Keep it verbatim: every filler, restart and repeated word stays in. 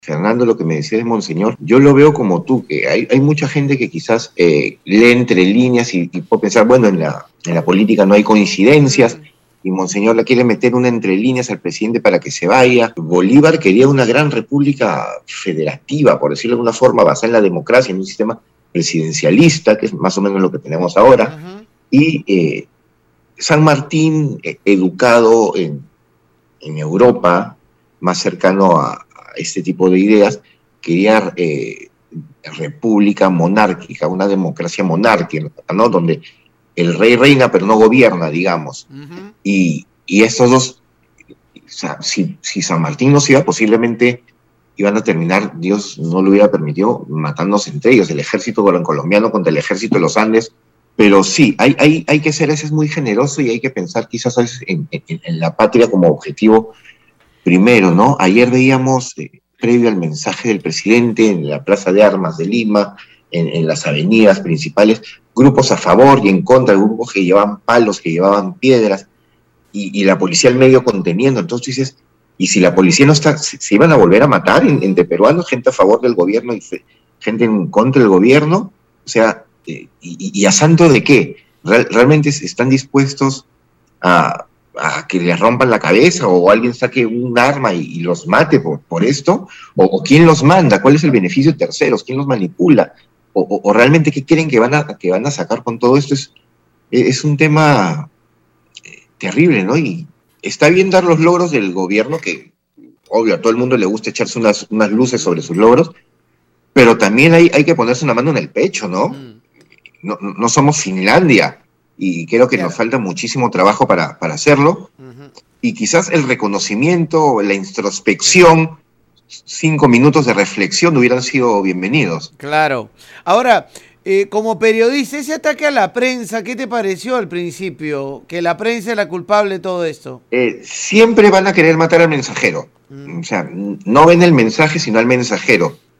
Fernando, lo que me decía de Monseñor, yo lo veo como tú, que hay, hay mucha gente que quizás eh, lee entre líneas y, y puede pensar, bueno, en la, en la política no hay coincidencias, mm. y Monseñor le quiere meter una entre líneas al presidente para que se vaya. Bolívar quería una gran república federativa, por decirlo de alguna forma, basada en la democracia, en un sistema presidencialista, que es más o menos lo que tenemos ahora, uh-huh. y eh, San Martín, eh, educado en, en Europa, más cercano a este tipo de ideas, quería eh, república monárquica, una democracia monárquica, ¿no? Donde el rey reina pero no gobierna, digamos. Uh-huh. Y, y estos dos, o sea, si, si San Martín no se iba, posiblemente iban a terminar, Dios no lo hubiera permitido, matándose entre ellos, el ejército colombiano contra el ejército de los Andes. Pero sí, hay, hay, hay que ser a veces muy generoso y hay que pensar quizás a veces en, en, en la patria como objetivo primero, ¿no? Ayer veíamos, eh, previo al mensaje del presidente, en la Plaza de Armas de Lima, en, en las avenidas principales, grupos a favor y en contra, grupos que llevaban palos, que llevaban piedras, y, y la policía al medio conteniendo. Entonces tú dices, ¿y si la policía no está, se, se iban a volver a matar en, entre peruanos, gente a favor del gobierno y fe, gente en contra del gobierno? O sea, eh, y, ¿y a santo de qué? ¿Real, ¿Realmente están dispuestos a... a que les rompan la cabeza o alguien saque un arma y, y los mate por, por esto? O, ¿O quién los manda? ¿Cuál es el beneficio de terceros? ¿Quién los manipula? ¿O, o, o realmente qué creen que van, a, que van a sacar con todo esto? Es, es un tema eh, terrible, ¿no? Y está bien dar los logros del gobierno, que obvio a todo el mundo le gusta echarse unas, unas luces sobre sus logros, pero también hay, hay que ponerse una mano en el pecho, ¿no? Mm. No, no somos Finlandia. Y creo que claro. nos falta muchísimo trabajo para, para hacerlo. Uh-huh. Y quizás el reconocimiento, la introspección, cinco minutos de reflexión hubieran sido bienvenidos. Claro. Ahora, eh, como periodista, ese ataque a la prensa, ¿qué te pareció al principio? Que la prensa es la culpable de todo esto. Eh, siempre van a querer matar al mensajero. Uh-huh. O sea, no ven el mensaje, sino al mensajero.